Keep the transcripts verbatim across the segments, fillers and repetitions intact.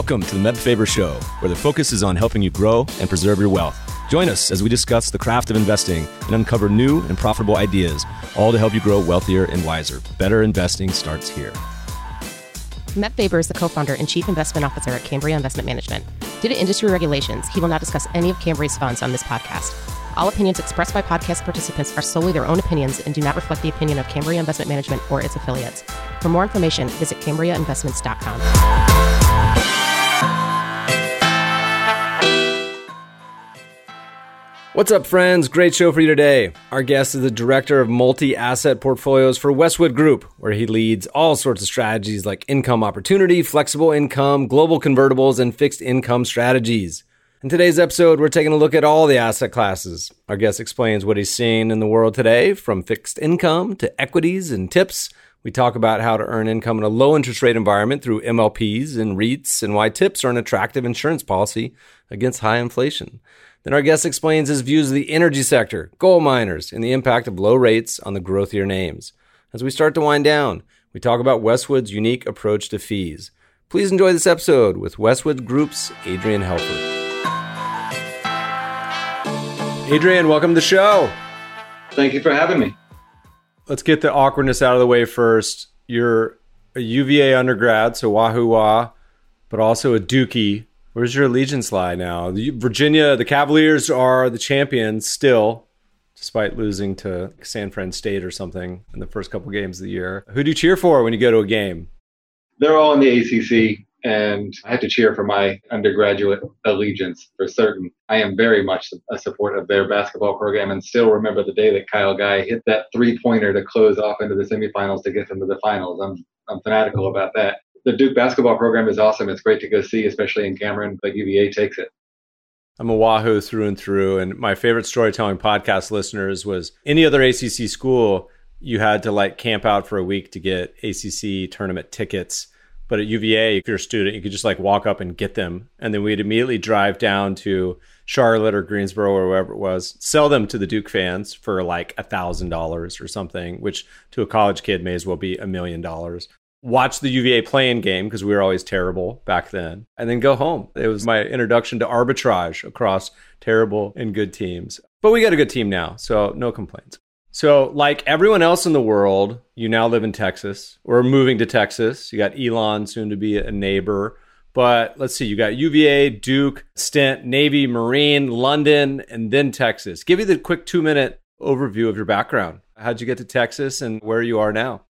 Welcome to the Meb Faber Show, where the focus is on helping you grow and preserve your wealth. Join us as we discuss the craft of investing and uncover new and profitable ideas, all to help you grow wealthier and wiser. Better investing starts here. Meb Faber is the co-founder and chief investment officer at Cambria Investment Management. Due to industry regulations, he will not discuss any of Cambria's funds on this podcast. All opinions expressed by podcast participants are solely their own opinions and do not reflect the opinion of Cambria Investment Management or its affiliates. For more information, visit cambria investments dot com. What's up, friends? Great show for you today. Our guest is the director of multi-asset portfolios for Westwood Group, where he leads all sorts of strategies like income opportunity, flexible income, global convertibles, and fixed income strategies. In today's episode, we're taking a look at all the asset classes. Our guest explains what he's seeing in the world today, from fixed income to equities and tips. We talk about how to earn income in a low interest rate environment through M L Ps and REITs, and why tips are an attractive insurance policy against high inflation. Then our guest explains his views of the energy sector, gold miners, and the impact of low rates on the growthier names. As we start to wind down, we talk about Westwood's unique approach to fees. Please enjoy this episode with Westwood Group's Adrian Helfer. Adrian, welcome to the show. Thank you for having me. Let's get the awkwardness out of the way first. You're a U V A undergrad, so wahoo wah, but also a Dookie. Where's your allegiance lie now? The, Virginia, the Cavaliers are the champions still, despite losing to San Fran State or something in the first couple games of the year. Who do you cheer for when you go to a game? They're all in the A C C, and I had to cheer for my undergraduate allegiance for certain. I am very much a support of their basketball program, and still remember the day that Kyle Guy hit that three-pointer to close off into the semifinals to get them to the finals. I'm I'm fanatical about that. The Duke basketball program is awesome. It's great to go see, especially in Cameron, but U V A takes it. I'm a Wahoo through and through, and my favorite storytelling podcast listeners was any other A C C school, you had to like camp out for a week to get A C C tournament tickets. But at U V A, if you're a student, you could just like walk up and get them. And then we'd immediately drive down to Charlotte or Greensboro or wherever it was, sell them to the Duke fans for like a thousand dollars or something, which to a college kid may as well be a million dollars. Watch the U V A play-in game because we were always terrible back then, and then go home. It was my introduction to arbitrage across terrible and good teams. But we got a good team now, so no complaints. So like everyone else in the world, you now live in Texas or moving to Texas. You got Elon, soon to be a neighbor. But let's see, you got U V A, Duke, stint, Navy, Marine, London, and then Texas. Give me the quick two-minute overview of your background. How'd you get to Texas and where you are now?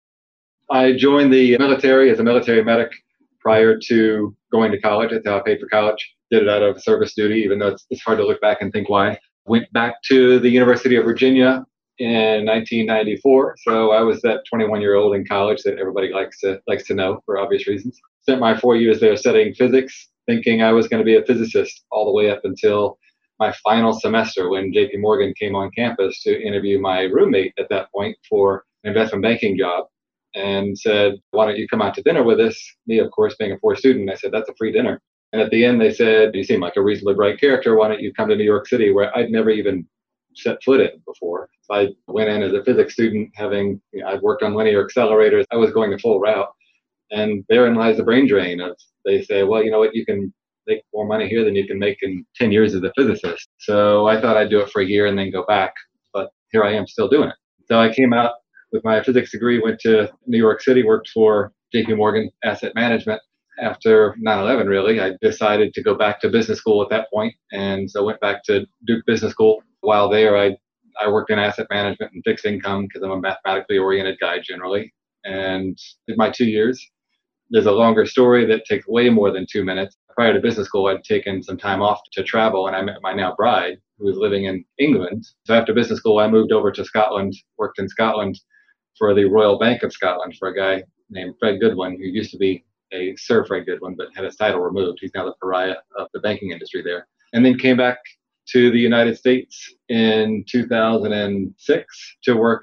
I joined the military as a military medic prior to going to college. That's how I paid for college. Did it out of service duty, even though it's, it's hard to look back and think why. Went back to the University of Virginia in nineteen ninety-four. So I was that twenty-one-year-old in college that everybody likes to likes to know for obvious reasons. Spent my four years there studying physics, thinking I was going to be a physicist all the way up until my final semester when J P Morgan came on campus to interview my roommate at that point for an investment banking job, and said, why don't you come out to dinner with us? Me, of course, being a poor student, I said, that's a free dinner. And at the end, they said, you seem like a reasonably bright character. Why don't you come to New York City, where I'd never even set foot in before. So I went in as a physics student, having, you know, I'd worked on linear accelerators. I was going the full route. And therein lies the brain drain of, they say, well, you know what, you can make more money here than you can make in ten years as a physicist. So I thought I'd do it for a year and then go back. But here I am still doing it. So I came out with my physics degree, went to New York City, worked for J P Morgan Asset Management. After nine eleven, really, I decided to go back to business school at that point, and so went back to Duke Business School. While there, I, I worked in asset management and fixed income because I'm a mathematically oriented guy generally, and did my two years. There's a longer story that takes way more than two minutes. Prior to business school, I'd taken some time off to travel, and I met my now bride, who was living in England. So after business school, I moved over to Scotland, worked in Scotland for the Royal Bank of Scotland for a guy named Fred Goodwin, who used to be a Sir Fred Goodwin, but had his title removed. He's now the pariah of the banking industry there. And then came back to the United States in two thousand six to work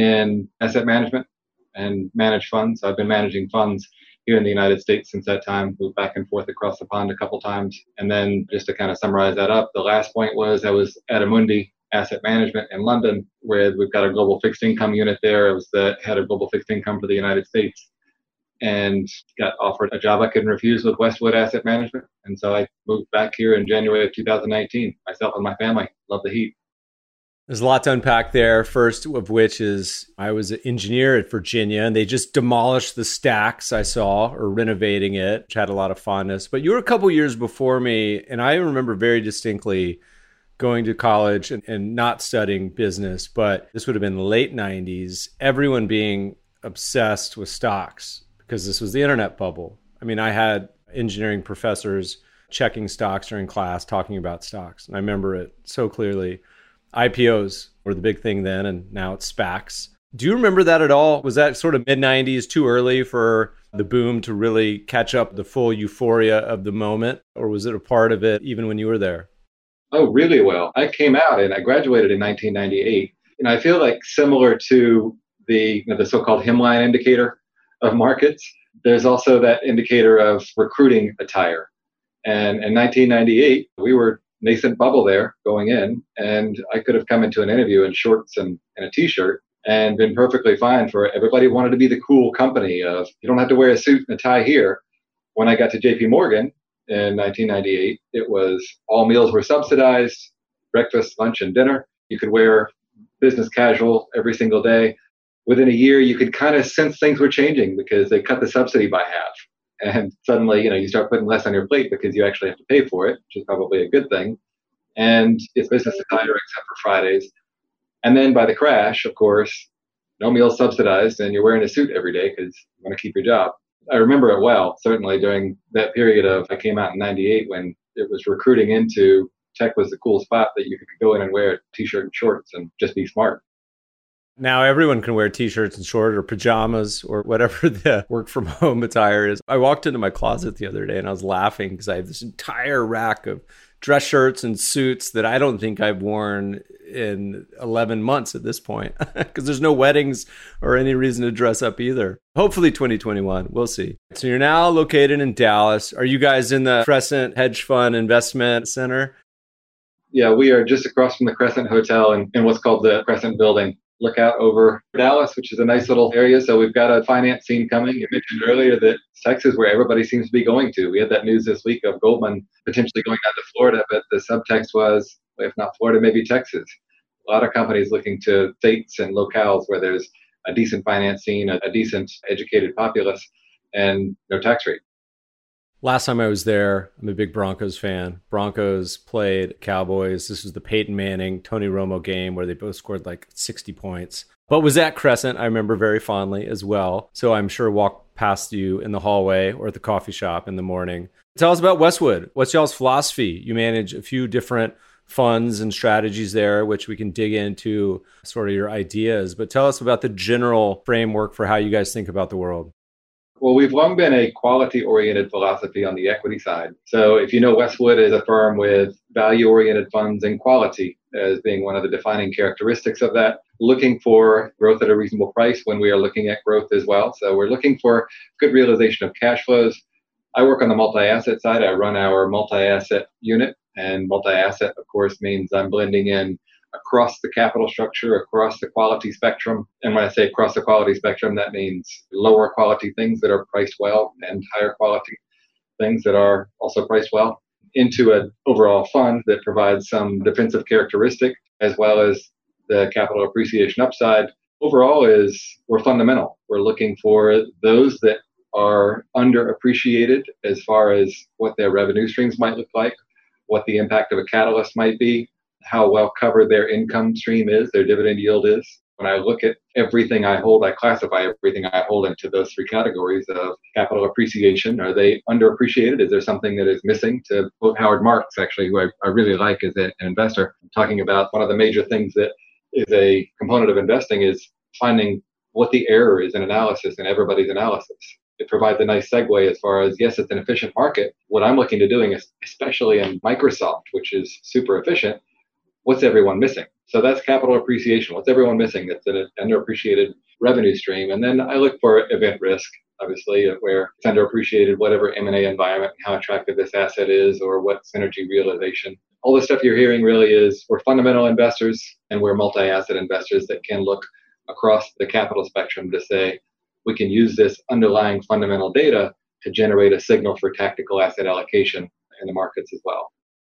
in asset management and manage funds. I've been managing funds here in the United States since that time, moved back and forth across the pond a couple times. And then just to kind of summarize that up, the last point was I was at Amundi Asset Management in London, where we've got a global fixed income unit there. I was the head of global fixed income for the United States. and got offered a job I couldn't refuse with Westwood Asset Management. And so I moved back here in January of two thousand nineteen, myself and my family. Love the heat. There's a lot to unpack there. First of which is I was an engineer at Virginia, and they just demolished the stacks I saw, or renovating it, which had a lot of fondness. But you were a couple years before me, and I remember very distinctly going to college and, and not studying business, but this would have been the late nineties, everyone being obsessed with stocks because this was the internet bubble. I mean, I had engineering professors checking stocks during class, talking about stocks. And I remember it so clearly. I P Os were the big thing then, and now it's SPACs. Do you remember that at all? Was that sort of mid nineties too early for the boom to really catch up the full euphoria of the moment? Or was it a part of it even when you were there? Oh, really well. I came out and I graduated in nineteen ninety-eight. And I feel like similar to the, you know, the so-called hemline indicator of markets, there's also that indicator of recruiting attire. And in nineteen ninety-eight, we were nascent bubble there going in, and I could have come into an interview in shorts and, and a t-shirt and been perfectly fine. For everybody wanted to be the cool company of, you don't have to wear a suit and a tie here. When I got to J P Morgan in nineteen ninety-eight, it was all meals were subsidized, breakfast, lunch, and dinner. You could wear business casual every single day. Within a year, you could kind of sense things were changing because they cut the subsidy by half. And suddenly, you know, you start putting less on your plate because you actually have to pay for it, which is probably a good thing. And it's business attire except for Fridays. And then by the crash, of course, no meals subsidized, and you're wearing a suit every day because you want to keep your job. I remember it well, certainly during that period of, I came out in ninety-eight when it was recruiting into tech was the cool spot that you could go in and wear a t-shirt and shorts and just be smart. Now everyone can wear t-shirts and shorts or pajamas or whatever the work from home attire is. I walked into my closet the other day and I was laughing because I have this entire rack of dress shirts and suits that I don't think I've worn in eleven months at this point because there's no weddings or any reason to dress up either. Hopefully twenty twenty-one, we'll see. So you're now located in Dallas. Are you guys in the Crescent Hedge Fund Investment Center? Yeah, we are just across from the Crescent Hotel in, in what's called the Crescent Building. Look out over Dallas, which is a nice little area. So we've got a finance scene coming. You mentioned earlier that Texas, where everybody seems to be going to. We had that news this week of Goldman potentially going down to Florida, but the subtext was, if not Florida, maybe Texas. A lot of companies looking to states and locales where there's a decent finance scene, a, a decent educated populace, and no tax rate. Last time I was there, I'm a big Broncos fan. Broncos played Cowboys. This was the Peyton Manning, Tony Romo game where they both scored like sixty points. But was at Crescent, I remember very fondly as well. So I'm sure walked past you in the hallway or at the coffee shop in the morning. Tell us about Westwood. What's y'all's philosophy? You manage a few different funds and strategies there, which we can dig into sort of your ideas. But tell us about the general framework for how you guys think about the world. Well, we've long been a quality-oriented philosophy on the equity side. So if you know, Westwood is a firm with value-oriented funds and quality as being one of the defining characteristics of that, looking for growth at a reasonable price when we are looking at growth as well. So we're looking for good realization of cash flows. I work on the multi-asset side. I run our multi-asset unit, and multi-asset, of course, means I'm blending in across the capital structure, across the quality spectrum. And when I say across the quality spectrum, that means lower quality things that are priced well and higher quality things that are also priced well into an overall fund that provides some defensive characteristic as well as the capital appreciation upside. Overall is we're fundamental. We're looking for those that are underappreciated as far as what their revenue streams might look like, what the impact of a catalyst might be, how well covered their income stream is, their dividend yield is. When I look at everything I hold, I classify everything I hold into those three categories of capital appreciation. Are they underappreciated? Is there something that is missing? To quote Howard Marks, actually, who I, I really like as an investor, talking about one of the major things that is a component of investing is finding what the error is in analysis in everybody's analysis. It provides a nice segue as far as, yes, it's an efficient market. What I'm looking to doing is, especially in Microsoft, which is super efficient, what's everyone missing? So that's capital appreciation. What's everyone missing that's an underappreciated revenue stream? And then I look for event risk, obviously, where it's underappreciated, whatever M and A environment, how attractive this asset is, or what synergy realization. All the stuff you're hearing really is we're fundamental investors and we're multi-asset investors that can look across the capital spectrum to say, we can use this underlying fundamental data to generate a signal for tactical asset allocation in the markets as well.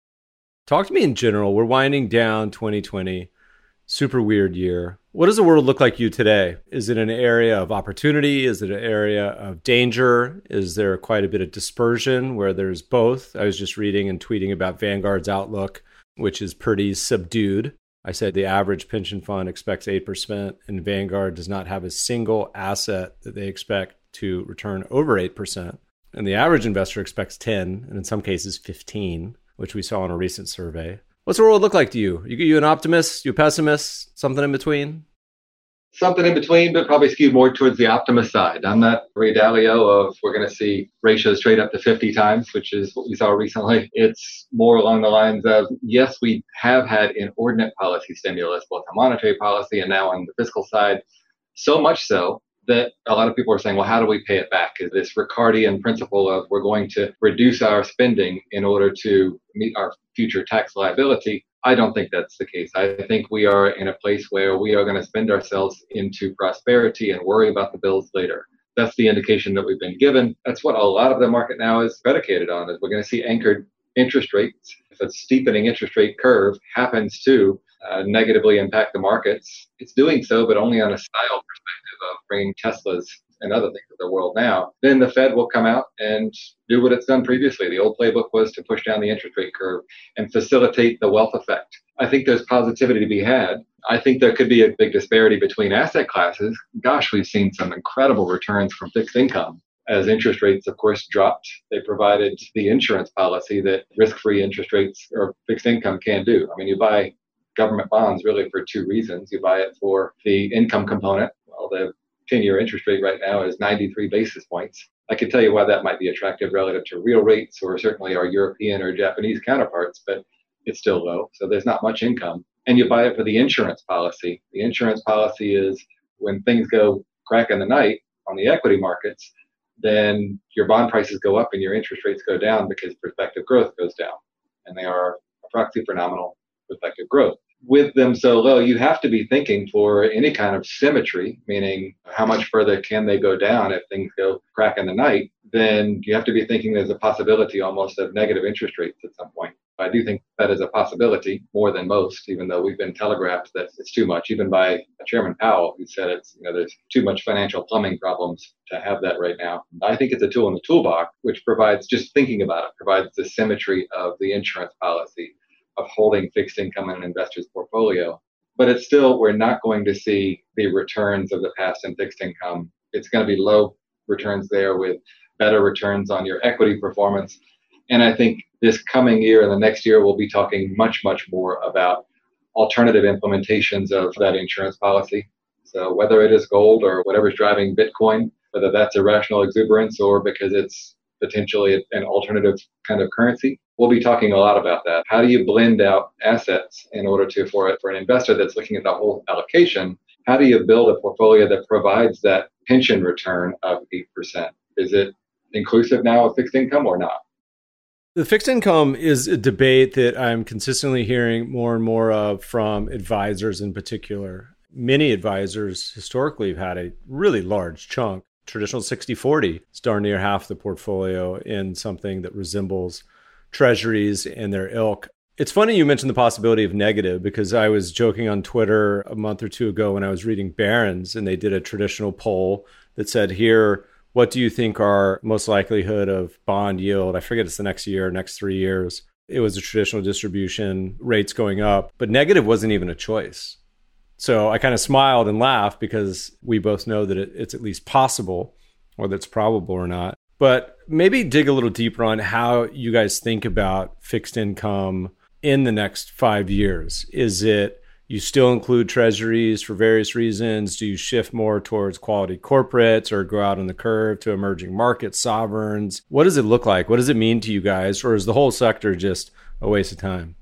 Talk to me in general. We're winding down twenty twenty, super weird year. What does the world look like to you today? Is it an area of opportunity? Is it an area of danger? Is there quite a bit of dispersion where there's both? I was just reading and tweeting about Vanguard's outlook, which is pretty subdued. I said the average pension fund expects eight percent, and Vanguard does not have a single asset that they expect to return over eight percent. And the average investor expects ten, and in some cases fifteen, which we saw in a recent survey. What's the world look like to you? You, you an optimist? You a pessimist? Something in between? Something in between, but probably skewed more towards the optimist side. I'm not Ray Dalio of we're going to see ratios trade up to fifty times, which is what we saw recently. It's more along the lines of, yes, we have had inordinate policy stimulus, both on monetary policy and now on the fiscal side, so much so that a lot of people are saying, well, how do we pay it back? Is this Ricardian principle of we're going to reduce our spending in order to meet our future tax liability? I don't think that's the case. I think we are in a place where we are going to spend ourselves into prosperity and worry about the bills later. That's the indication that we've been given. That's what a lot of the market now is predicated on, is we're going to see anchored interest rates. If a steepening interest rate curve happens to uh, negatively impact the markets, it's doing so, but only on a style perspective of bringing Teslas and other things of the world now, then the Fed will come out and do what it's done previously. The old playbook was to push down the interest rate curve and facilitate the wealth effect. I think there's positivity to be had. I think there could be a big disparity between asset classes. Gosh, we've seen some incredible returns from fixed income. As interest rates, of course, dropped, they provided the insurance policy that risk-free interest rates or fixed income can do. I mean, you buy government bonds really for two reasons. You buy it for the income component. Well, the ten-year interest rate right now is ninety-three basis points. I could tell you why that might be attractive relative to real rates or certainly our European or Japanese counterparts, but it's still low. So there's not much income. And you buy it for the insurance policy. The insurance policy is when things go crack in the night on the equity markets, then your bond prices go up and your interest rates go down because prospective growth goes down. And they are a proxy for nominal prospective growth. With them so low, you have to be thinking for any kind of symmetry, meaning how much further can they go down if things go crack in the night, then you have to be thinking there's a possibility almost of negative interest rates at some point. I do think that is a possibility more than most, even though we've been telegraphed that it's too much, even by Chairman Powell, who said it's, you know, there's too much financial plumbing problems to have that right now. I think it's a tool in the toolbox, which provides, just thinking about it, provides the symmetry of the insurance policy of holding fixed income in an investor's portfolio. But it's still, we're not going to see the returns of the past in fixed income. It's going to be low returns there with better returns on your equity performance. And I think this coming year and the next year, we'll be talking much, much more about alternative implementations of that insurance policy. So whether it is gold or whatever's driving Bitcoin, whether that's irrational exuberance or because it's potentially an alternative kind of currency, we'll be talking a lot about that. How do you blend out assets in order to, for it, for an investor that's looking at the whole allocation, how do you build a portfolio that provides that pension return of eight percent? Is it inclusive now of fixed income or not? The fixed income is a debate that I'm consistently hearing more and more of from advisors in particular. Many advisors historically have had a really large chunk, traditional sixty forty. It's darn near half the portfolio in something that resembles treasuries and their ilk. It's funny you mentioned the possibility of negative, because I was joking on Twitter a month or two ago when I was reading Barron's, and they did a traditional poll that said, here, what do you think are most likelihood of bond yield? I forget it's the next year, next three years. It was a traditional distribution, rates going up, but negative wasn't even a choice. So I kind of smiled and laughed because we both know that it, it's at least possible, whether it's probable or not. But maybe dig a little deeper on how you guys think about fixed income in the next five years. Is it you still include treasuries for various reasons? Do you shift more towards quality corporates or go out on the curve to emerging markets, sovereigns? What does it look like? What does it mean to you guys? Or is the whole sector just a waste of time?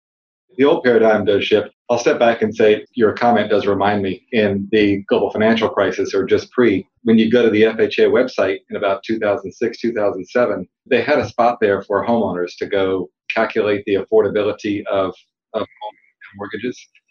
The old paradigm does shift. I'll step back and say your comment does remind me in the global financial crisis, or just pre, when you go to the F H A website in about two thousand six, two thousand seven, they had a spot there for homeowners to go calculate the affordability of, of home mortgages.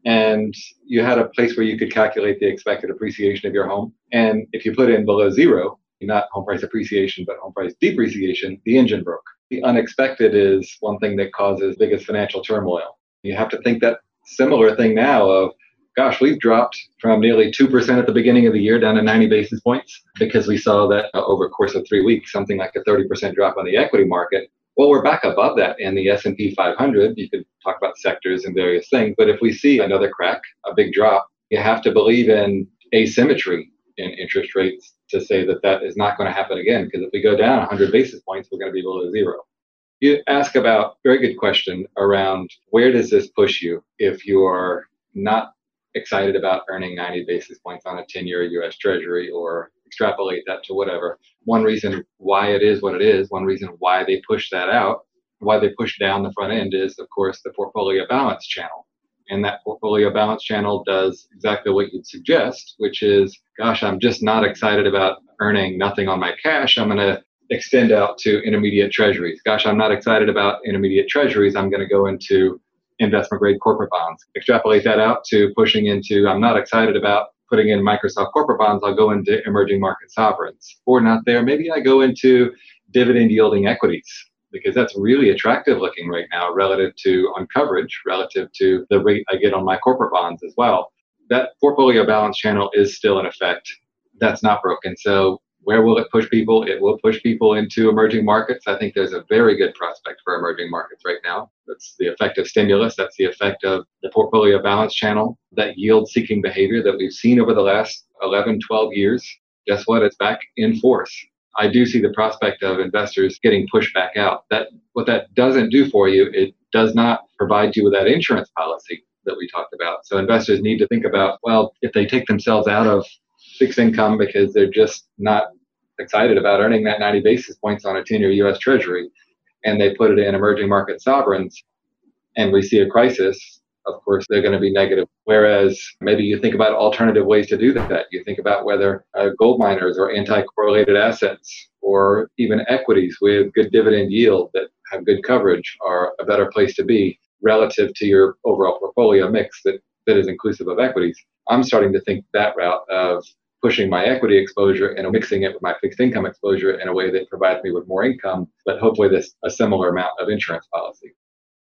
and you had a place where you could calculate the expected appreciation of your home. And if you put in below zero, not home price appreciation, but home price depreciation, the engine broke. The unexpected is one thing that causes biggest financial turmoil. You have to think that similar thing now of, gosh, we've dropped from nearly two percent at the beginning of the year down to ninety basis points because we saw that uh, over a course of three weeks, something like a thirty percent drop on the equity market. Well, we're back above that in the S and P five hundred. You could talk about sectors and various things, but if we see another crack, a big drop, you have to believe in asymmetry in interest rates to say that that is not going to happen again, because if we go down one hundred basis points, we're going to be below zero. You ask about, very good question, around where does this push you if you are not excited about earning ninety basis points on a ten-year U S Treasury, or extrapolate that to whatever. One reason why it is what it is, one reason why they push that out, why they push down the front end is, of course, the portfolio balance channel. And that portfolio balance channel does exactly what you'd suggest, which is, gosh, I'm just not excited about earning nothing on my cash. I'm going to extend out to intermediate treasuries. Gosh, I'm not excited about intermediate treasuries. I'm going to go into investment grade corporate bonds. Extrapolate that out to pushing into, I'm not excited about putting in Microsoft corporate bonds. I'll go into emerging market sovereigns. Or not there, maybe I go into dividend yielding equities, because that's really attractive looking right now relative to, on coverage, relative to the rate I get on my corporate bonds as well. That portfolio balance channel is still in effect. That's not broken. So where will it push people? It will push people into emerging markets. I think there's a very good prospect for emerging markets right now. That's the effect of stimulus. That's the effect of the portfolio balance channel, that yield-seeking behavior that we've seen over the last eleven, twelve years. Guess what? It's back in force. I do see the prospect of investors getting pushed back out. That what that doesn't do for you, it does not provide you with that insurance policy that we talked about. So investors need to think about, well, if they take themselves out of fixed income because they're just not excited about earning that ninety basis points on a ten-year U S Treasury, and they put it in emerging market sovereigns, and we see a crisis, of course, they're going to be negative. Whereas maybe you think about alternative ways to do that. You think about whether uh, gold miners or anti-correlated assets, or even equities with good dividend yield that have good coverage, are a better place to be relative to your overall portfolio mix that, that is inclusive of equities. I'm starting to think that route of pushing my equity exposure and mixing it with my fixed income exposure in a way that provides me with more income, but hopefully this a similar amount of insurance policy.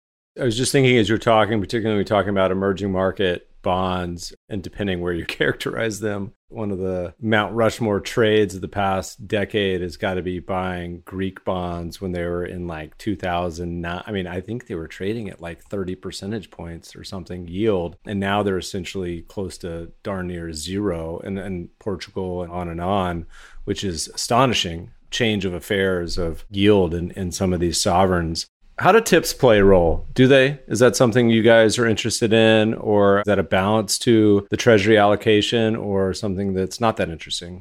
I was just thinking as you're talking, particularly talking about emerging market bonds, and depending where you characterize them, one of the Mount Rushmore trades of the past decade has got to be buying Greek bonds when they were in like two thousand nine. I mean, I think they were trading at like thirty percentage points or something yield. And now they're essentially close to darn near zero, and, and Portugal and on and on, which is astonishing change of affairs of yield in, in some of these sovereigns. How do tips play a role? Do they? Is that something you guys are interested in, or is that a balance to the treasury allocation, or something that's not that interesting?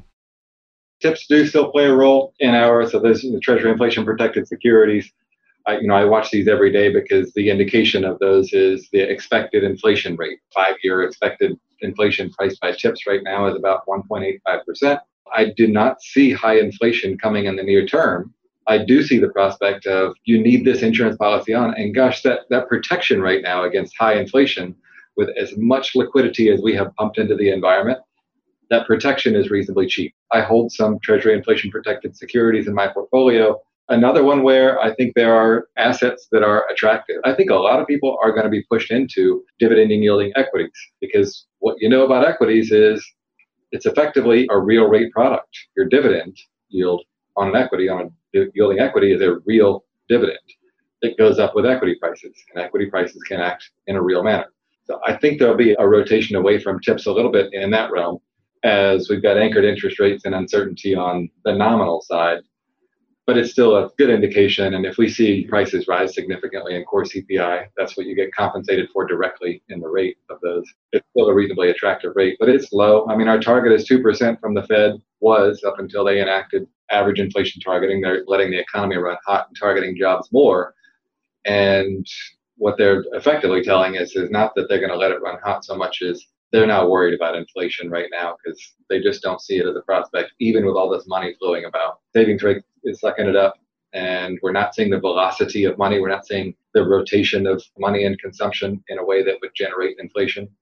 Tips do still play a role in our, so there's the treasury inflation protected securities. I, you know, I watch these every day because the indication of those is the expected inflation rate. Five-year expected inflation priced by tips right now is about one point eight five percent. I do not see high inflation coming in the near term. I do see the prospect of you need this insurance policy on. And gosh, that, that protection right now against high inflation, with as much liquidity as we have pumped into the environment, that protection is reasonably cheap. I hold some treasury inflation protected securities in my portfolio. Another one where I think there are assets that are attractive. I think a lot of people are going to be pushed into dividend yielding equities, because what you know about equities is it's effectively a real rate product. Your dividend yield on an equity, on a yielding equity, is a real dividend. It goes up with equity prices, and equity prices can act in a real manner. So I think there'll be a rotation away from tips a little bit in that realm, as we've got anchored interest rates and uncertainty on the nominal side. But it's still a good indication. And if we see prices rise significantly in core C P I, that's what you get compensated for directly in the rate of those. It's still a reasonably attractive rate, but it's low. I mean, our target is two percent from the Fed, was up until they enacted average inflation targeting. They're letting the economy run hot and targeting jobs more. And what they're effectively telling us is not that they're going to let it run hot so much as they're not worried about inflation right now, because they just don't see it as a prospect, even with all this money flowing about. Savings rate is sucking it up, and we're not seeing the velocity of money. We're not seeing the rotation of money and consumption in a way that would generate inflation.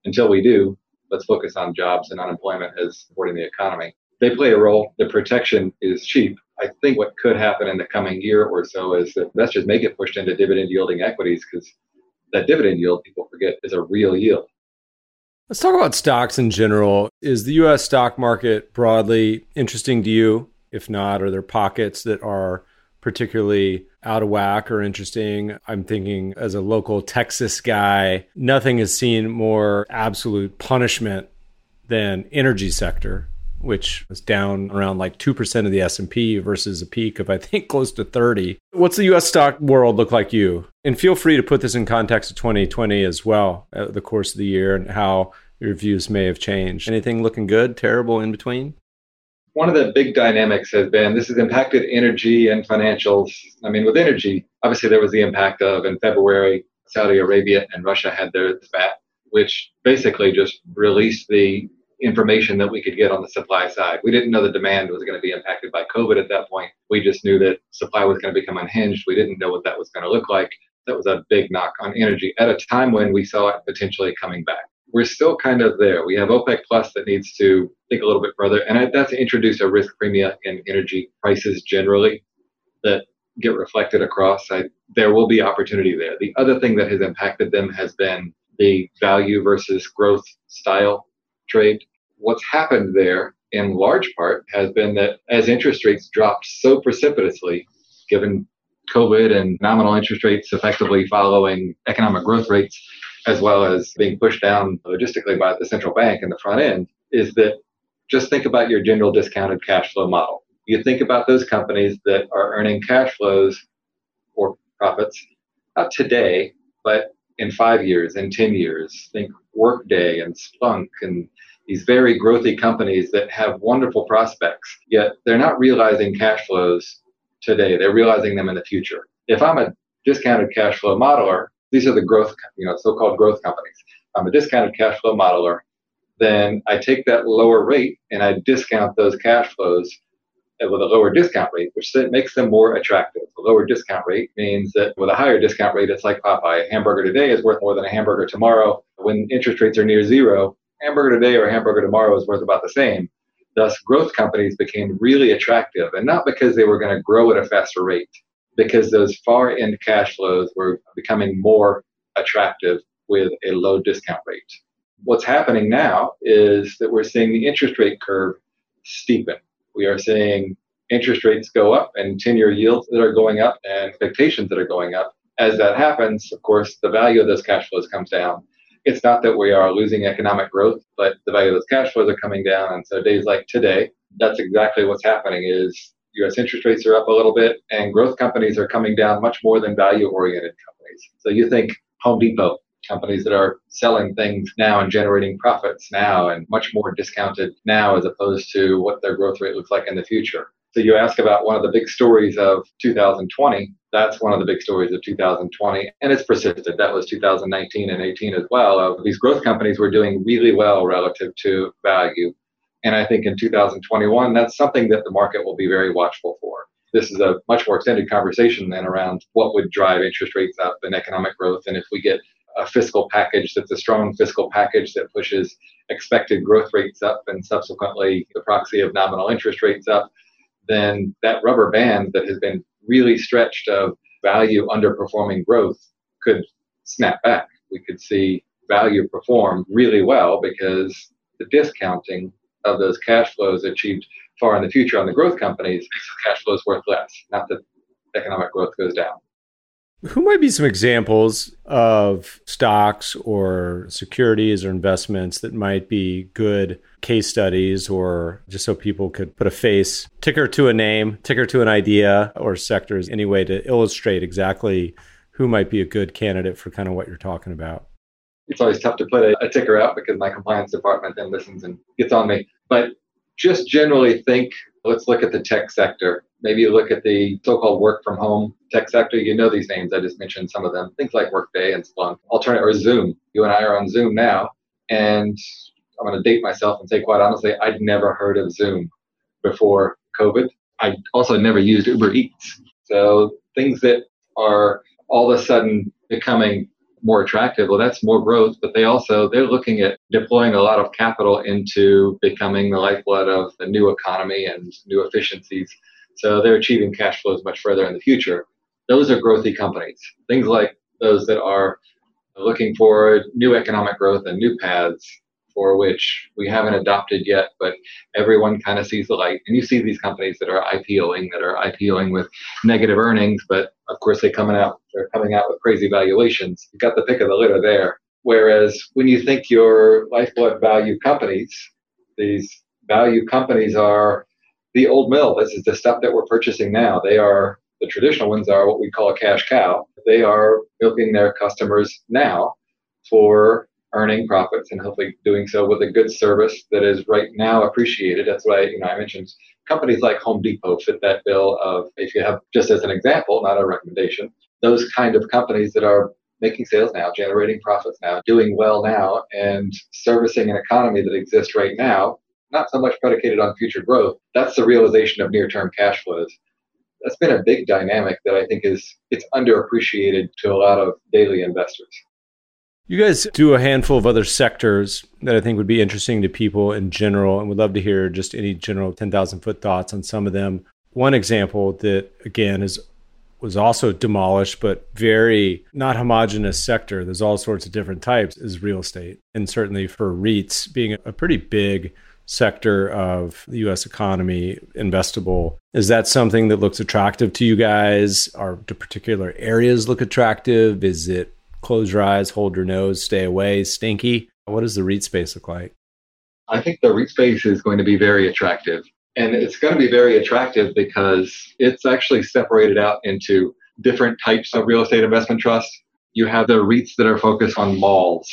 until we do, let's focus on jobs and unemployment as supporting the economy. They play a role. The protection is cheap. I think what could happen in the coming year or so is that investors may get pushed into dividend yielding equities because that dividend yield, people forget, is a real yield. Let's talk about stocks in general. Is the U S stock market broadly interesting to you? If not, are there pockets that are particularly out of whack or interesting? I'm thinking as a local Texas guy, nothing has seen more absolute punishment than energy sector, which was down around like two percent of the S and P versus a peak of, I think, close to thirty. What's the U S stock world look like you? And feel free to put this in context of twenty twenty as well, at the course of the year, and how your views may have changed. Anything looking good, terrible, in between? One of the big dynamics has been, this has impacted energy and financials. I mean, with energy, obviously there was the impact of, in February, Saudi Arabia and Russia had their spat, which basically just released the information that we could get on the supply side. We didn't know the demand was going to be impacted by COVID at that point. We just knew that supply was going to become unhinged. We didn't know what that was going to look like. That was a big knock on energy at a time when we saw it potentially coming back. We're still kind of there. We have OPEC Plus that needs to think a little bit further, and that's introduced a risk premium in energy prices generally that get reflected across. I, there will be opportunity there. The other thing that has impacted them has been the value versus growth style trade. What's happened there in large part has been that as interest rates dropped so precipitously, given COVID and nominal interest rates effectively following economic growth rates, as well as being pushed down logistically by the central bank in the front end, is that just think about your general discounted cash flow model. You think about those companies that are earning cash flows or profits, not today, but in five years, in ten years. Think Workday and Splunk and these very growthy companies that have wonderful prospects, yet they're not realizing cash flows today. They're realizing them in the future. If I'm a discounted cash flow modeler, these are the growth, you know, so-called growth companies. I'm a discounted cash flow modeler. Then I take that lower rate and I discount those cash flows with a lower discount rate, which makes them more attractive. A lower discount rate means that with a higher discount rate, it's like Popeye. A hamburger today is worth more than a hamburger tomorrow. When interest rates are near zero, hamburger today or hamburger tomorrow is worth about the same. Thus, growth companies became really attractive, and not because they were going to grow at a faster rate, because those far end cash flows were becoming more attractive with a low discount rate. What's happening now is that we're seeing the interest rate curve steepen. We are seeing interest rates go up and ten-year yields that are going up and expectations that are going up. As that happens, of course, the value of those cash flows comes down. It's not that we are losing economic growth, but the value of those cash flows are coming down. And so days like today, that's exactly what's happening is U S interest rates are up a little bit and growth companies are coming down much more than value-oriented companies. So you think Home Depot, companies that are selling things now and generating profits now and much more discounted now as opposed to what their growth rate looks like in the future. So you ask about one of the big stories of two thousand twenty. That's one of the big stories of two thousand twenty, and it's persisted. That was two thousand nineteen and eighteen as well. Of these growth companies were doing really well relative to value. And I think in two thousand twenty-one, that's something that the market will be very watchful for. This is a much more extended conversation than around what would drive interest rates up and economic growth. And if we get a fiscal package that's a strong fiscal package that pushes expected growth rates up and subsequently the proxy of nominal interest rates up, then that rubber band that has been really stretched of value underperforming growth could snap back. We could see value perform really well because the discounting of those cash flows achieved far in the future on the growth companies makes the cash flows worth less, not that economic growth goes down. Who might be some examples of stocks or securities or investments that might be good case studies, or just so people could put a face, ticker to a name, ticker to an idea or sectors, any way to illustrate exactly who might be a good candidate for kind of what you're talking about? It's always tough to put a, a ticker out because my compliance department then listens and gets on me. But just generally think, let's look at the tech sector. Maybe look at the so-called work from home tech sector. You know these names. I just mentioned some of them. Things like Workday and Splunk. Alternative or Zoom. You and I are on Zoom now. And I'm going to date myself and say, quite honestly, I'd never heard of Zoom before COVID. I also never used Uber Eats. So things that are all of a sudden becoming more attractive? Well, that's more growth, but they also, they're looking at deploying a lot of capital into becoming the lifeblood of the new economy and new efficiencies. So they're achieving cash flows much further in the future. Those are growthy companies. Things like those that are looking for new economic growth and new paths for which we haven't adopted yet, but everyone kind of sees the light. And you see these companies that are IPOing, that are IPOing with negative earnings, but of course they coming out, they're coming out with crazy valuations. You've got the pick of the litter there. Whereas when you think your lifeblood value companies, these value companies are the old mill. This is the stuff that we're purchasing now. They are, the traditional ones are what we call a cash cow. They are milking their customers now for earning profits and hopefully doing so with a good service that is right now appreciated. That's why, you know, I mentioned companies like Home Depot fit that bill of, if you have, just as an example, not a recommendation, those kind of companies that are making sales now, generating profits now, doing well now, and servicing an economy that exists right now, not so much predicated on future growth. That's the realization of near-term cash flows. That's been a big dynamic that I think is, it's underappreciated to a lot of daily investors. You guys do a handful of other sectors that I think would be interesting to people in general, and would love to hear just any general ten thousand foot thoughts on some of them. One example that, again, is was also demolished, but very not homogenous sector. There's all sorts of different types, is real estate. And certainly for REITs being a pretty big sector of the U S economy, investable. Is that something that looks attractive to you guys? Are do particular areas look attractive? Is it close your eyes, hold your nose, stay away, stinky? What does the REIT space look like? I think the REIT space is going to be very attractive. And it's going to be very attractive because it's actually separated out into different types of real estate investment trusts. You have the REITs that are focused on malls,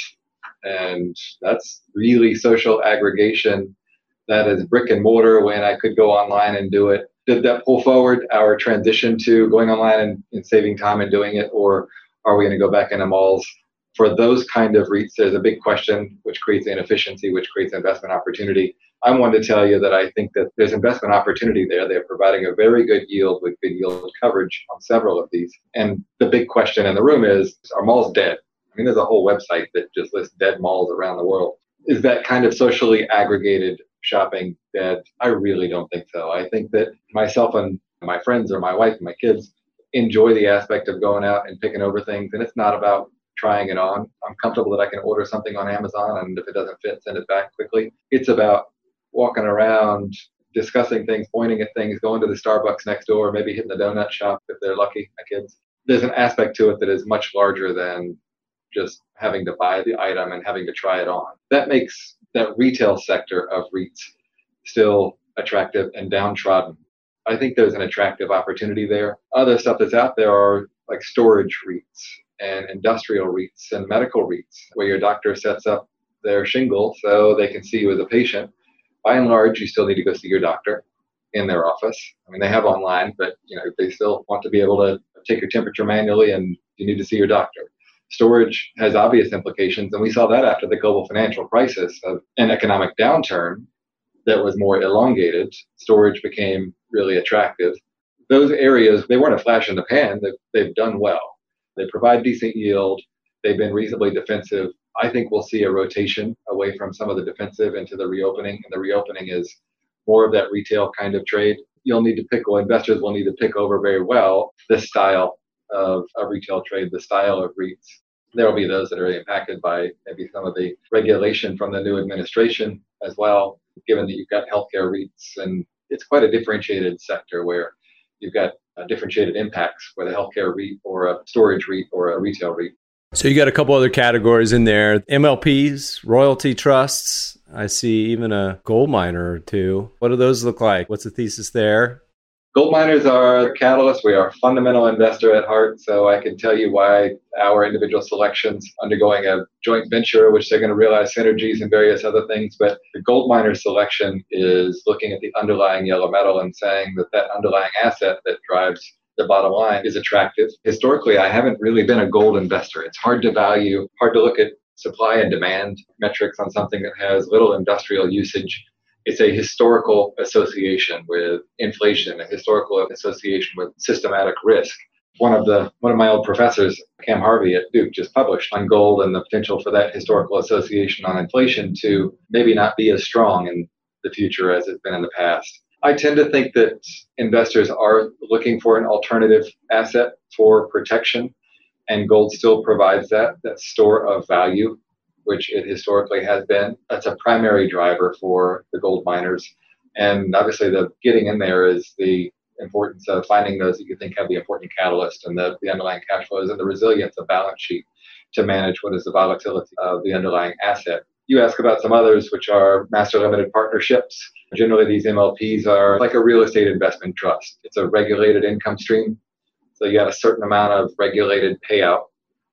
and that's really social aggregation. That is brick and mortar when I could go online and do it. Did that pull forward our transition to going online and, and saving time and doing it, or are we going to go back into malls? For those kind of REITs, there's a big question, which creates inefficiency, which creates investment opportunity. I'm one to tell you that I think that there's investment opportunity there. They're providing a very good yield with good yield coverage on several of these. And the big question in the room is, are malls dead? I mean, there's a whole website that just lists dead malls around the world. Is that kind of socially aggregated shopping dead? I really don't think so. I think that myself and my friends or my wife and my kids enjoy the aspect of going out and picking over things. And it's not about trying it on. I'm comfortable that I can order something on Amazon, and if it doesn't fit, send it back quickly. It's about walking around, discussing things, pointing at things, going to the Starbucks next door, maybe hitting the donut shop if they're lucky, my kids. There's an aspect to it that is much larger than just having to buy the item and having to try it on. That makes that retail sector of REITs still attractive and downtrodden. I think there's an attractive opportunity there. Other stuff that's out there are like storage REITs and industrial REITs and medical REITs, where your doctor sets up their shingle so they can see you as a patient. By and large, you still need to go see your doctor in their office. I mean, they have online, but you know, they still want to be able to take your temperature manually, and you need to see your doctor. Storage has obvious implications, and we saw that after the global financial crisis of an economic downturn that was more elongated. Storage became really attractive. Those areas, they weren't a flash in the pan. They've, they've done well. They provide decent yield. They've been reasonably defensive. I think we'll see a rotation away from some of the defensive into the reopening, and the reopening is more of that retail kind of trade. You'll need to pick, well, investors will need to pick over very well this style of a retail trade, the style of REITs. There will be those that are impacted by maybe some of the regulation from the new administration as well, given that you've got healthcare REITs, and it's quite a differentiated sector where you've got uh, differentiated impacts, whether a healthcare REIT or a storage REIT or a retail REIT. So you got a couple other categories in there: M L Ps, royalty trusts. I see even a gold miner or two. What do those look like? What's the thesis there? Gold miners are a catalyst. We are a fundamental investor at heart, so I can tell you why our individual selections undergoing a joint venture, which they're going to realize synergies and various other things. But the gold miner selection is looking at the underlying yellow metal and saying that that underlying asset that drives the bottom line is attractive. Historically, I haven't really been a gold investor. It's hard to value, hard to look at supply and demand metrics on something that has little industrial usage. It's a historical association with inflation, a historical association with systematic risk. One of the one of my old professors, Cam Harvey at Duke, just published on gold and the potential for that historical association on inflation to maybe not be as strong in the future as it's been in the past. I tend to think that investors are looking for an alternative asset for protection, and gold still provides that, that store of value, which it historically has been. That's a primary driver for the gold miners. And obviously the getting in there is the importance of finding those that you think have the important catalyst and the, the underlying cash flows and the resilience of balance sheet to manage what is the volatility of the underlying asset. You ask about some others, which are master limited partnerships. Generally, these M L Ps are like a real estate investment trust. It's a regulated income stream. So you got a certain amount of regulated payout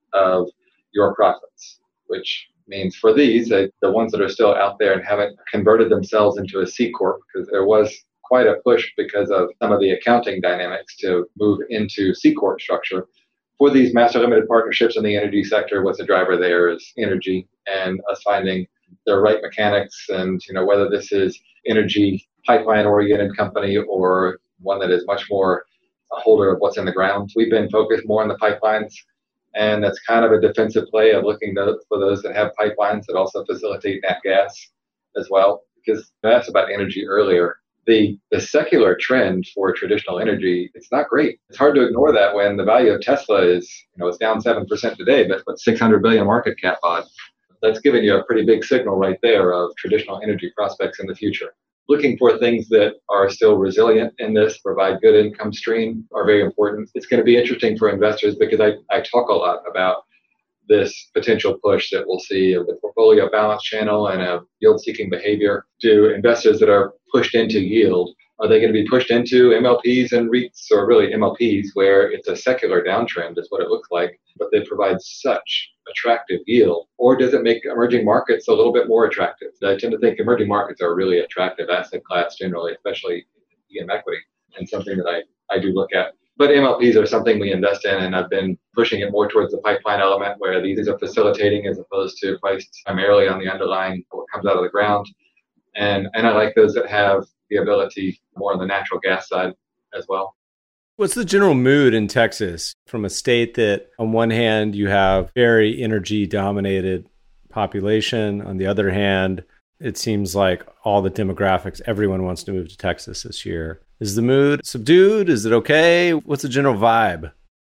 of your profits, which means for these, uh, the ones that are still out there and haven't converted themselves into a C Corp, because there was quite a push because of some of the accounting dynamics to move into C Corp structure. For these master limited partnerships in the energy sector, what's the driver there is energy and us finding the right mechanics, and you know whether this is energy pipeline oriented company or one that is much more a holder of what's in the ground. We've been focused more on the pipelines, and that's kind of a defensive play of looking to, for those that have pipelines that also facilitate nat gas as well. Because I asked about energy earlier. The, the secular trend for traditional energy, it's not great. It's hard to ignore that when the value of Tesla is, you know, it's down seven percent today, but, but six hundred billion market cap on. That's giving you a pretty big signal right there of traditional energy prospects in the future. Looking for things that are still resilient in this, provide good income stream are very important. It's going to be interesting for investors because I, I talk a lot about this potential push that we'll see of the portfolio balance channel and a yield-seeking behavior. Do investors that are pushed into yield, are they going to be pushed into M L Ps and REITs, or really M L Ps where it's a secular downtrend is what it looks like, but they provide such attractive yield? Or does it make emerging markets a little bit more attractive? I tend to think emerging markets are a really attractive asset class generally, especially E M equity, and something that I, I do look at. But M L Ps are something we invest in, and I've been pushing it more towards the pipeline element where these are facilitating as opposed to priced primarily on the underlying what comes out of the ground. And and I like those that have the ability more on the natural gas side as well. What's the general mood in Texas from a state that on one hand you have very energy dominated population, on the other hand it seems like all the demographics, everyone wants to move to Texas this year. Is the mood subdued? Is it okay? What's the general vibe?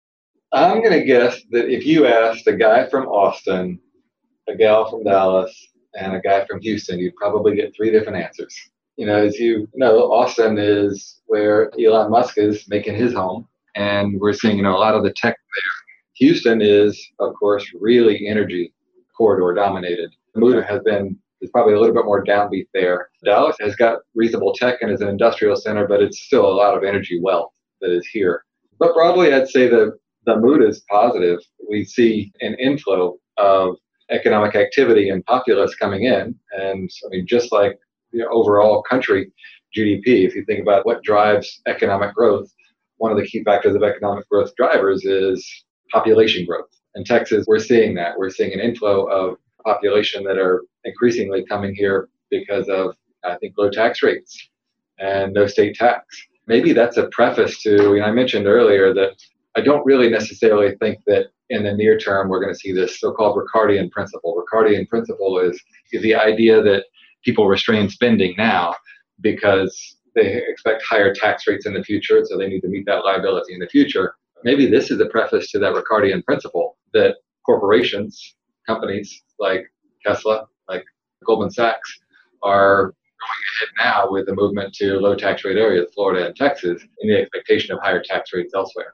I'm going to guess that if you asked a guy from Austin, a gal from Dallas, and a guy from Houston, you'd probably get three different answers. You know, as you know, Austin is where Elon Musk is making his home, and we're seeing, you know, a lot of the tech there. Houston is, of course, really energy corridor dominated. The mood has been There's probably a little bit more downbeat there. Dallas has got reasonable tech and is an industrial center, but it's still a lot of energy wealth that is here. But broadly, I'd say the, the mood is positive. We see an inflow of economic activity and populace coming in. And I mean, just like the overall country G D P, if you think about what drives economic growth, one of the key factors of economic growth drivers is population growth. In Texas, we're seeing that. We're seeing an inflow of population that are increasingly coming here because of, I think, low tax rates and no state tax. Maybe that's a preface to, you know, I mentioned earlier that I don't really necessarily think that in the near term we're going to see this so-called Ricardian principle. Ricardian principle is, is the idea that people restrain spending now because they expect higher tax rates in the future, so they need to meet that liability in the future. Maybe this is a preface to that Ricardian principle that corporations, companies like Tesla, like Goldman Sachs, are going ahead now with the movement to low tax rate areas, Florida and Texas, in the expectation of higher tax rates elsewhere.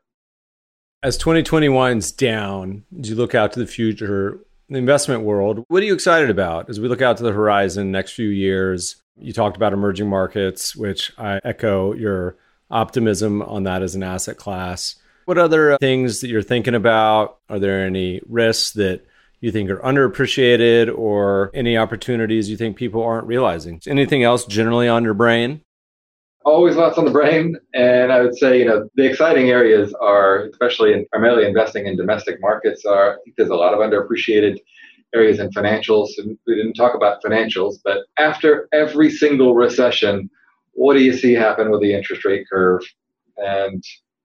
As twenty twenty-one's down, as you look out to the future, the investment world, what are you excited about as we look out to the horizon next few years? You talked about emerging markets, which I echo your optimism on that as an asset class. What other things that you're thinking about? Are there any risks that you think are underappreciated or any opportunities you think people aren't realizing? Anything else generally on your brain? Always lots on the brain. And I would say, you know, the exciting areas are, especially in primarily investing in domestic markets, are, I think there's a lot of underappreciated areas in financials. And we didn't talk about financials, but after every single recession, what do you see happen with the interest rate curve? And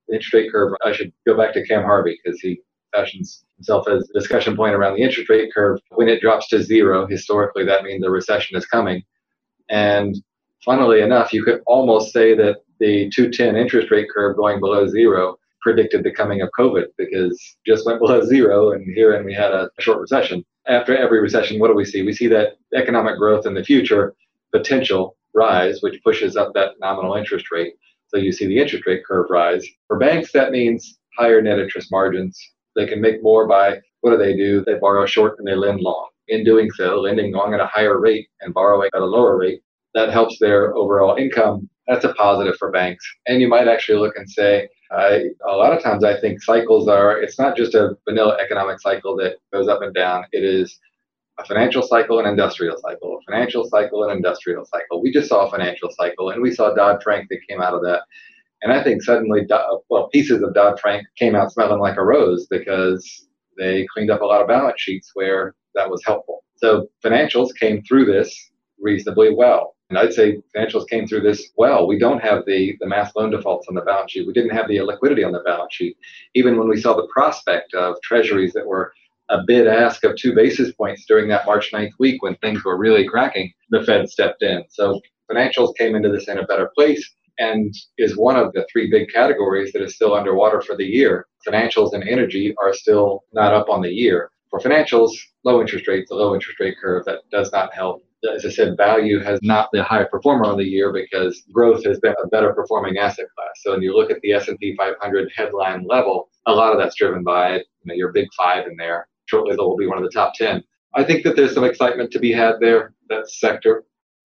The interest rate curve, I should go back to Cam Harvey because he fashions himself as a discussion point around the interest rate curve. When it drops to zero, historically, that means the recession is coming. And funnily enough, you could almost say that the two ten interest rate curve going below zero predicted the coming of COVID because just went below zero and here and we had a short recession. After every recession, what do we see? We see that economic growth in the future potential rise, which pushes up that nominal interest rate. So you see the interest rate curve rise. For banks, that means higher net interest margins. They can make more by, what do they do? They borrow short and they lend long. In doing so, lending long at a higher rate and borrowing at a lower rate, that helps their overall income. That's a positive for banks. And you might actually look and say, I, a lot of times I think cycles are, it's not just a vanilla economic cycle that goes up and down. It is a financial cycle and industrial cycle, a financial cycle and industrial cycle. We just saw a financial cycle and we saw Dodd-Frank that came out of that. And I think suddenly, well, pieces of Dodd-Frank came out smelling like a rose because they cleaned up a lot of balance sheets where that was helpful. So financials came through this reasonably well. And I'd say financials came through this well. We don't have the, the mass loan defaults on the balance sheet. We didn't have the illiquidity on the balance sheet. Even when we saw the prospect of treasuries that were a bid ask of two basis points during that March ninth week when things were really cracking, the Fed stepped in. So financials came into this in a better place and is one of the three big categories that is still underwater for the year. Financials and energy are still not up on the year. For financials, low interest rates, a low interest rate curve, that does not help. As I said, value has not the high performer on the year because growth has been a better performing asset class. So when you look at the S and P five hundred headline level, a lot of that's driven by you know, your big five in there. Shortly, they'll be one of the top ten. I think that there's some excitement to be had there, that sector.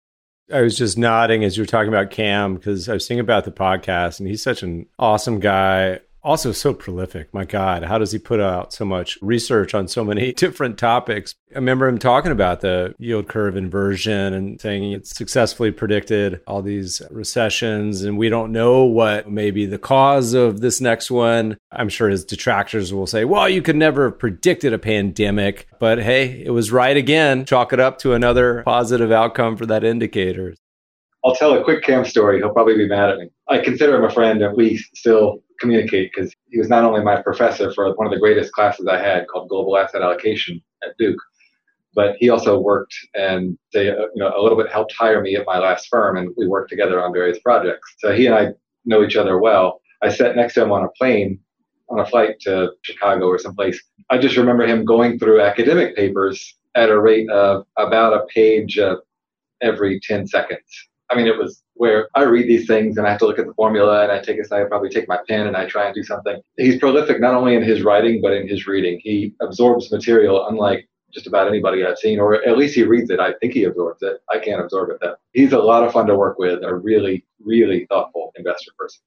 I was just nodding as you were talking about Cam because I was thinking about the podcast and he's such an awesome guy. Also so prolific. My God, how does he put out so much research on so many different topics? I remember him talking about the yield curve inversion and saying it's successfully predicted all these recessions and we don't know what may be the cause of this next one. I'm sure his detractors will say, well, you could never have predicted a pandemic, but hey, it was right again. Chalk it up to another positive outcome for that indicator. I'll tell a quick Cam story. He'll probably be mad at me. I consider him a friend and we still communicate because he was not only my professor for one of the greatest classes I had called Global Asset Allocation at Duke, but he also worked and they, you know, a little bit helped hire me at my last firm and we worked together on various projects. So he and I know each other well. I sat next to him on a plane on a flight to Chicago or someplace. I just remember him going through academic papers at a rate of about a page uh, every ten seconds. I mean, it was where I read these things and I have to look at the formula and I take a, I probably take my pen and I try and do something. He's prolific not only in his writing, but in his reading. He absorbs material unlike just about anybody I've seen, or at least he reads it. I think he absorbs it. I can't absorb it though. He's a lot of fun to work with, a really, really thoughtful investor person.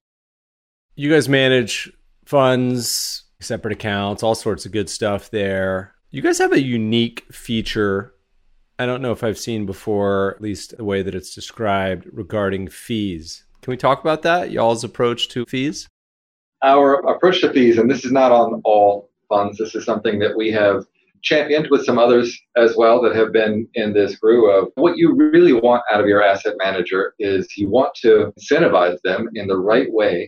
You guys manage funds, separate accounts, all sorts of good stuff there. You guys have a unique feature I don't know if I've seen before, at least the way that it's described regarding fees. Can we talk about that? Y'all's approach to fees? Our approach to fees, and this is not on all funds, this is something that we have championed with some others as well that have been in this crew of what you really want out of your asset manager is you want to incentivize them in the right way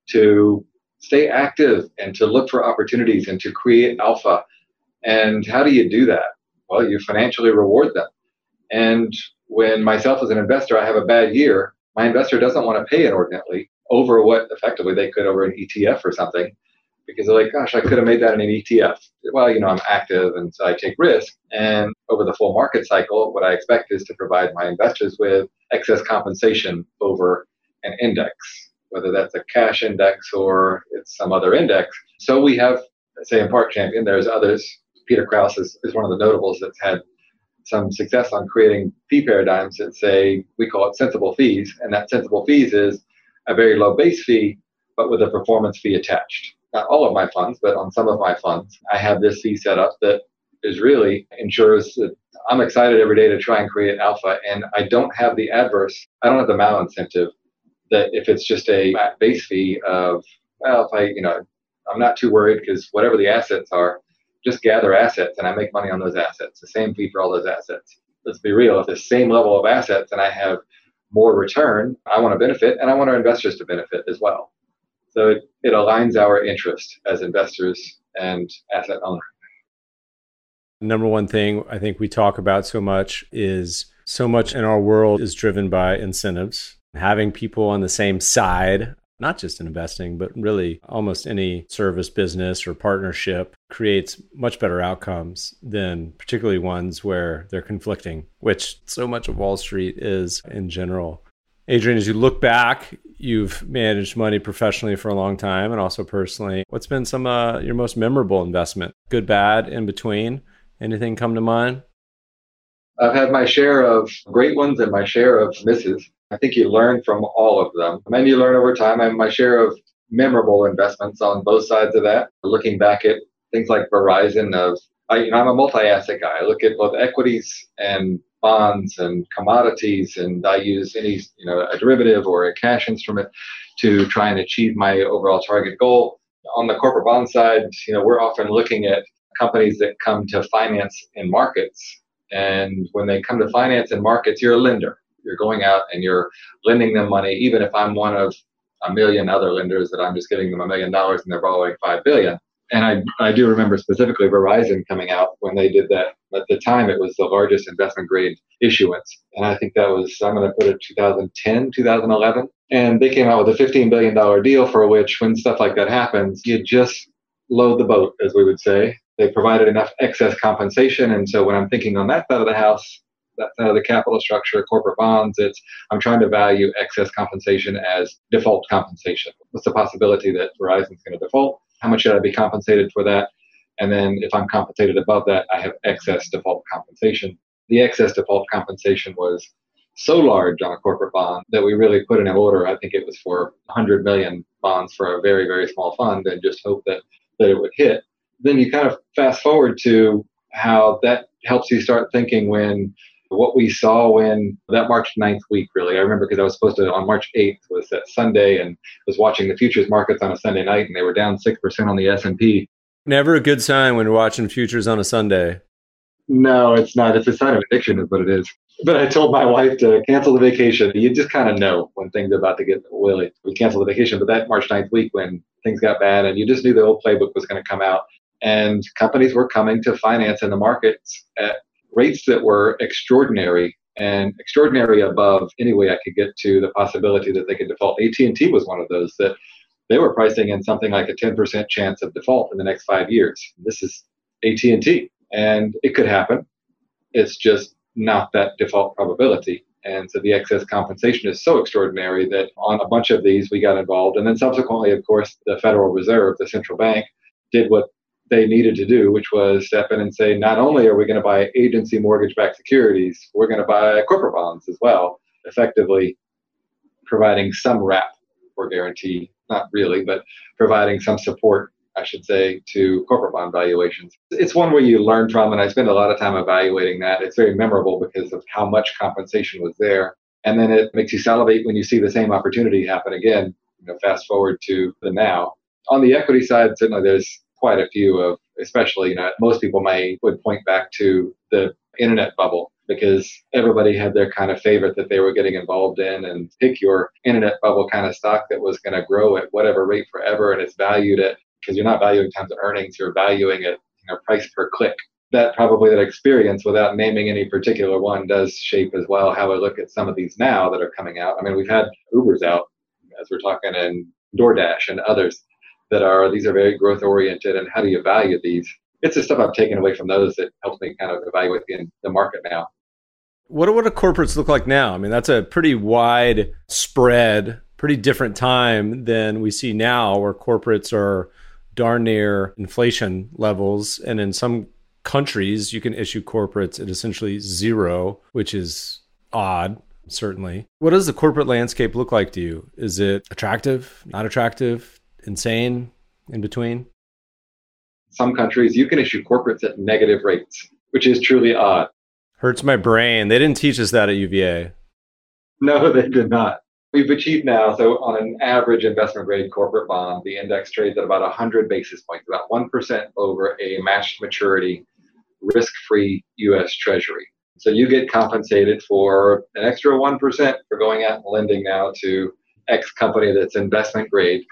to stay active and to look for opportunities and to create alpha. And how do you do that? Well, you financially reward them. And when myself as an investor, I have a bad year, my investor doesn't want to pay inordinately over what effectively they could over an E T F or something, because they're like, gosh, I could have made that in an E T F. Well, you know, I'm active and so I take risk. And over the full market cycle, what I expect is to provide my investors with excess compensation over an index, whether that's a cash index or it's some other index. So we have, say in Park Champion, there's others. Peter Krause is, is one of the notables that's had some success on creating fee paradigms that say, we call it sensible fees. And that sensible fees is a very low base fee, but with a performance fee attached. Not all of my funds, but on some of my funds, I have this fee set up that is really ensures that I'm excited every day to try and create alpha. And I don't have the adverse, I don't have the malincentive that if it's just a base fee of, well, if I, you know, I'm not too worried because whatever the assets are, just gather assets and I make money on those assets. The same fee for all those assets. Let's be real. If the same level of assets and I have more return, I want to benefit and I want our investors to benefit as well. So it, it aligns our interest as investors and asset owners. Number one thing I think we talk about so much is so much in our world is driven by incentives. Having people on the same side, not just in investing, but really almost any service business or partnership, creates much better outcomes than particularly ones where they're conflicting, which so much of Wall Street is in general. Adrian, as you look back, you've managed money professionally for a long time and also personally. What's been some uh, your most memorable investment? Good, bad, in between? Anything come to mind? I've had my share of great ones and my share of misses. I think you learn from all of them. And you learn over time. I have my share of memorable investments on both sides of that. Looking back at things like Verizon, of I, you know, I'm a multi-asset guy. I look at both equities and bonds and commodities, and I use any, you know, a derivative or a cash instrument to try and achieve my overall target goal. On the corporate bond side, you know, we're often looking at companies that come to finance in markets. And when they come to finance in markets, you're a lender. You're going out and you're lending them money, even if I'm one of a million other lenders that I'm just giving them a million dollars and they're borrowing five billion. And I, I do remember specifically Verizon coming out when they did that. At the time, it was the largest investment grade issuance. And I think that was, I'm going to put it two thousand ten, two thousand eleven. And they came out with a fifteen billion dollars deal for which, when stuff like that happens, you just load the boat, as we would say. They provided enough excess compensation. And so when I'm thinking on that side of the house, that side of the capital structure, corporate bonds, it's I'm trying to value excess compensation as default compensation. What's the possibility that Verizon's going to default? How much should I be compensated for that? And then if I'm compensated above that, I have excess default compensation. The excess default compensation was so large on a corporate bond that we really put in an order. I think it was for one hundred million bonds for a very, very small fund, and just hope that, that it would hit. Then you kind of fast forward to how that helps you start thinking when what we saw when that March ninth week, really. I remember because I was supposed to, on March eighth was that Sunday, and was watching the futures markets on a Sunday night, and they were down six percent on the S and P. Never a good sign when you're watching futures on a Sunday. No, it's not. It's a sign of addiction is what it is. But I told my wife to cancel the vacation. You just kind of know when things are about to get willy. We canceled the vacation, but that March ninth week when things got bad and you just knew the old playbook was going to come out, and companies were coming to finance in the markets at rates that were extraordinary and extraordinary above any way I could get to the possibility that they could default. A T and T was one of those that they were pricing in something like a ten percent chance of default in the next five years. This is A T and T, and it could happen. It's just not that default probability. And so the excess compensation is so extraordinary that on a bunch of these we got involved. And then subsequently, of course, the Federal Reserve, the central bank, did what they needed to do, which was step in and say, not only are we going to buy agency mortgage-backed securities, we're going to buy corporate bonds as well, effectively providing some wrap or guarantee, not really, but providing some support, I should say, to corporate bond valuations. It's one where you learn from, and I spend a lot of time evaluating that. It's very memorable because of how much compensation was there. And then it makes you salivate when you see the same opportunity happen again, you know, fast forward to the now. On the equity side, certainly there's quite a few of, especially, you know, most people may would point back to the internet bubble, because everybody had their kind of favorite that they were getting involved in, and pick your internet bubble kind of stock that was going to grow at whatever rate forever, and it's valued at, because you're not valuing times of earnings, you're valuing it, you know, price per click. That probably that experience, without naming any particular one, does shape as well how I look at some of these now that are coming out. I mean, we've had Ubers out, as we're talking, and DoorDash and others that are, these are very growth oriented, and how do you value these? It's the stuff I've taken away from those that helps me kind of evaluate the, the market now. What do, what do corporates look like now? I mean, that's a pretty wide spread, pretty different time than we see now, where corporates are darn near inflation levels. And in some countries, you can issue corporates at essentially zero, which is odd, certainly. What does the corporate landscape look like to you? Is it attractive, not attractive, insane, in between? Some countries, you can issue corporates at negative rates, which is truly odd. Hurts my brain. They didn't teach us that at U V A. No, they did not. We've achieved now, so on an average investment grade corporate bond, the index trades at about one hundred basis points, about one percent over a matched maturity, risk-free U S Treasury. So you get compensated for an extra one percent for going out and lending now to X company that's investment grade.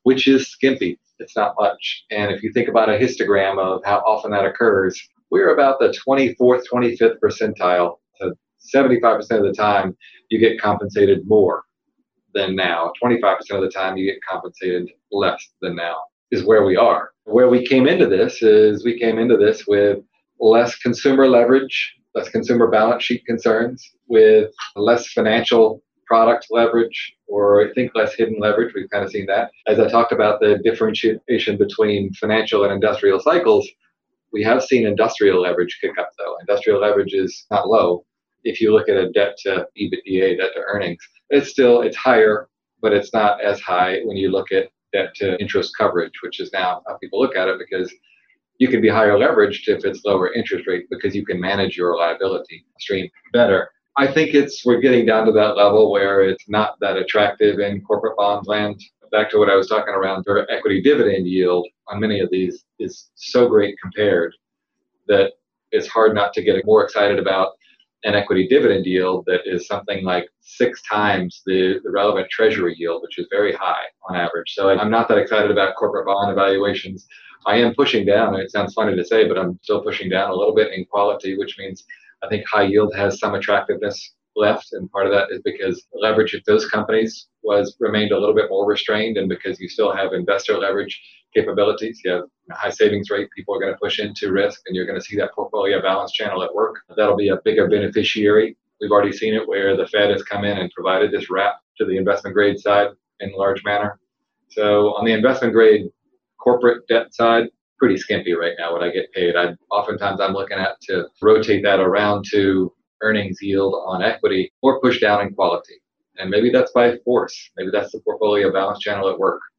which is skimpy. It's not much. And if you think about a histogram of how often that occurs, we're about the twenty-fourth, twenty-fifth percentile. So seventy-five percent of the time, you get compensated more than now. twenty-five percent of the time, you get compensated less than now, is where we are. Where we came into this is we came into this with less consumer leverage, less consumer balance sheet concerns, with less financial product leverage, or I think less hidden leverage. We've kind of seen that. As I talked about the differentiation between financial and industrial cycles, we have seen industrial leverage kick up, though. Industrial leverage is not low. If you look at a debt to EBITDA, debt to earnings, it's still, it's higher, but it's not as high when you look at debt to interest coverage, which is now how people look at it, because you can be higher leveraged if it's lower interest rate because you can manage your liability stream better. I think it's, we're getting down to that level where it's not that attractive in corporate bonds land. Back to what I was talking around, their equity dividend yield on many of these is so great compared that it's hard not to get more excited about an equity dividend yield that is something like six times the, the relevant treasury yield, which is very high on average. So I'm not that excited about corporate bond evaluations. I am pushing down, and it sounds funny to say, but I'm still pushing down a little bit in quality, which means I think high yield has some attractiveness left. And part of that is because leverage at those companies was remained a little bit more restrained, and because you still have investor leverage capabilities. You have a high savings rate, people are going to push into risk, and you're going to see that portfolio balance channel at work. That'll be a bigger beneficiary. We've already seen it where the Fed has come in and provided this wrap to the investment grade side in large manner. So on the investment grade corporate debt side, pretty skimpy right now what I get paid. I oftentimes I'm looking at to rotate that around to earnings yield on equity or push down in quality. And maybe that's by force. Maybe that's the portfolio balance channel at work.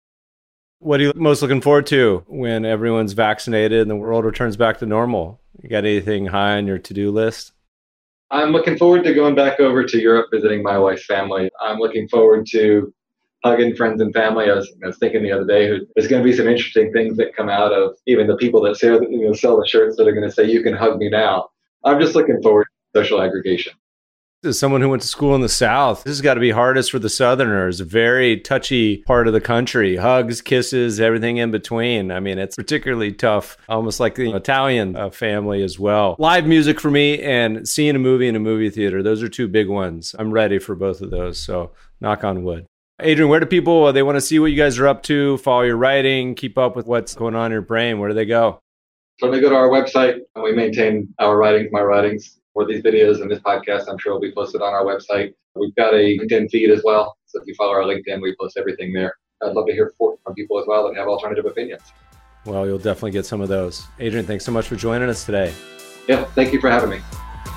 What are you most looking forward to when everyone's vaccinated and the world returns back to normal? You got anything high on your to-do list? I'm looking forward to going back over to Europe, visiting my wife's family. I'm looking forward to hugging friends and family. I was, I was thinking the other day, there's going to be some interesting things that come out of even the people that sell, you know, sell the shirts that are going to say, you can hug me now. I'm just looking forward to social aggregation. As someone who went to school in the South, this has got to be hardest for the Southerners, a very touchy part of the country. Hugs, kisses, everything in between. I mean, it's particularly tough, almost like the Italian uh, family as well. Live music for me and seeing a movie in a movie theater, those are two big ones. I'm ready for both of those, so knock on wood. Adrian, where do people, uh, they want to see what you guys are up to, follow your writing, keep up with what's going on in your brain? Where do they go? So they go to our website, and we maintain our writings, my writings. For these videos and this podcast, I'm sure will be posted on our website. We've got a LinkedIn feed as well. So if you follow our LinkedIn, we post everything there. I'd love to hear from people as well that have alternative opinions. Well, you'll definitely get some of those. Adrian, thanks so much for joining us today. Yeah, thank you for having me.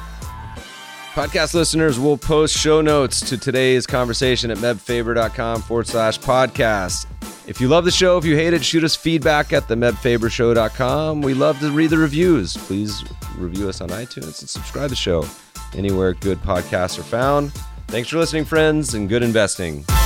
Podcast listeners will post show notes to today's conversation at mebfaber.com forward slash podcast. If you love the show, if you hate it, shoot us feedback at the mebfaber show dot com. We love to read the reviews. Please review us on iTunes and subscribe to the show anywhere good podcasts are found. Thanks for listening, friends, and good investing.